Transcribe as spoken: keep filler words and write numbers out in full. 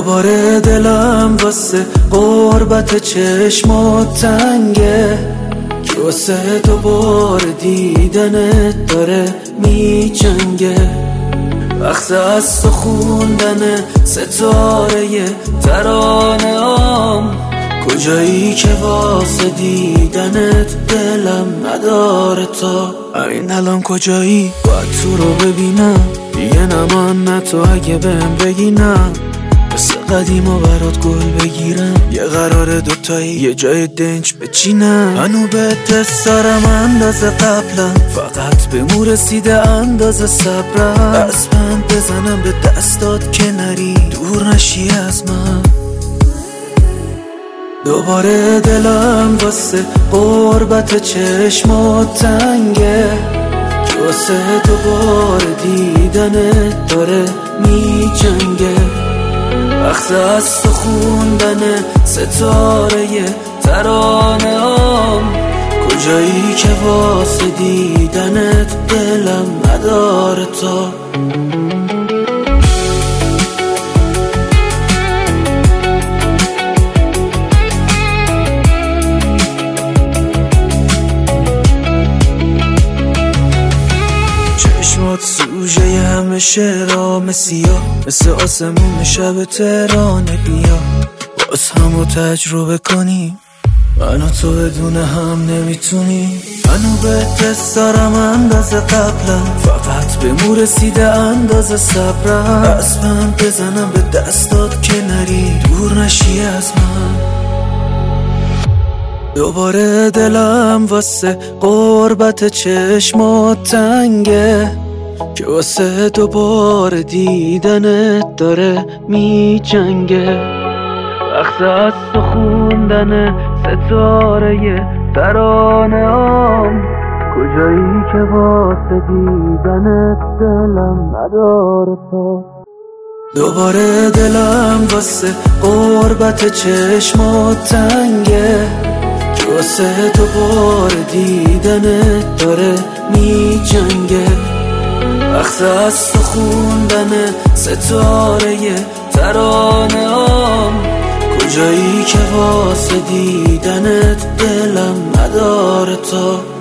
دوباره دلم واسه قربت چشمات تنگه که واسه دوباره دیدنت داره می جنگه. وقت از تو خوندن ستاره ترانه آم، کجایی که واسه دیدنت دلم نداره تا این الان کجایی؟ باید تو رو ببینم دیگه، نمان نه تو اگه بهم بگی نه، مثل قدیما برات گل بگیرم، یه قرار دوتایی یه جای دنج بچینم. منو به دست دارم اندازه قبلم، فقط به مو رسیده اندازه صبرم، از من بزنم به دستات که نری دور نشی از من. دوباره دلم واسه قربت چشمات تنگه که واسه دوباره دیدنت داره می جنگه. وقت از تو خوندن ستاره ترانه آم، کجایی که واسه دیدنت دلم نداره تا چشمات سوژه همه شعرام سیاه، مثل آسمون شب تهرانه بیا باز همو تجربه کنیم، من و تو بدون هم نمیتونیم. منو به دست دارم اندازه قبلم، فقط به مو رسیده اندازه صبرم، از من بزنم به دستات که نری دور نشی از من. دوباره دلم واسه قربت چشمات تنگه که واسه دوباره دیدنت داره می جنگه. وقت از تو خوندن ستاره ترانه آم، کجایی که واسه دیدنت دلم نداره تا دوباره دلم واسه قربت چشمات تنگه که واسه دوباره دیدنت داره می جنگه. وقت از تو خوندن ستاره ترانه آم، کجایی که واسه دیدنت دلم نداره تا